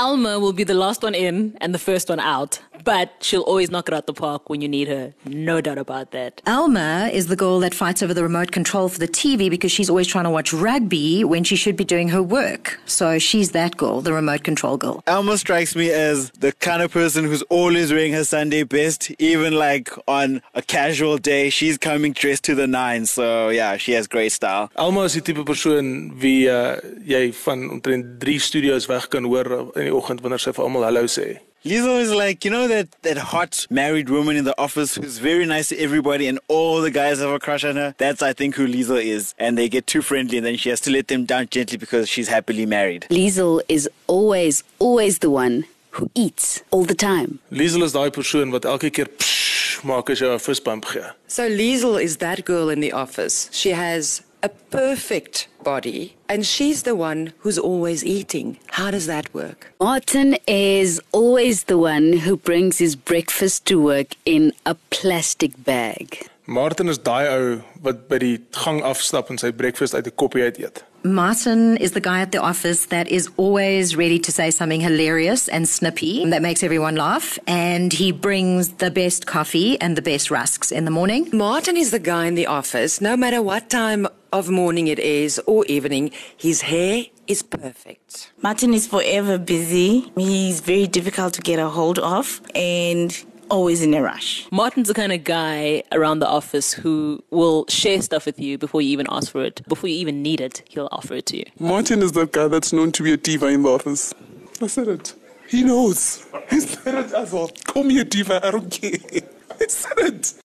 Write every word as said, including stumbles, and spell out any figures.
Alma will be the last one in and the first one out, but she'll always knock it out the park when you need her. No doubt about that. Alma is the girl that fights over the remote control for the T V because she's always trying to watch rugby when she should be doing her work. So she's that girl, the remote control girl. Alma strikes me as the kind of person who's always wearing her Sunday best, even like on a casual day. She's coming dressed to the nines, so yeah, she has great style. Alma is die tipe persoon wie uh, jy van omtrent drie studios weg kan hoor in die oggend wanneer sy vir almal hallo sê. Liesl is like, you know that, that hot married woman in the office who's very nice to everybody and all the guys have a crush on her? That's, I think, who Liesl is. And they get too friendly and then she has to let them down gently because she's happily married. Liesl is always, always the one who eats all the time. Liesl is daai persoon wat elke keer psh maak as jy 'n vispamp gee. So Liesl is that girl in the office. She has a perfect body and she's the one who's always eating. How does that work? Martin is always the one who brings his breakfast to work in a plastic bag. Martin is daai ou wat by die gang afstap en sy breakfast uit 'n koppie uit eet. Martin is the guy at the office that is always ready to say something hilarious and snippy that makes everyone laugh, and he brings the best coffee and the best rusks in the morning. Martin is the guy in the office, no matter what time of morning it is or evening, his hair is perfect. Martin is forever busy. He's very difficult to get a hold of and always in a rush. Martin's the kind of guy around the office who will share stuff with you before you even ask for it. Before you even need it, he'll offer it to you. Martin is that guy that's known to be a diva in the office. I said it. He knows. He said it as well. Call me a diva, I don't care. I said it.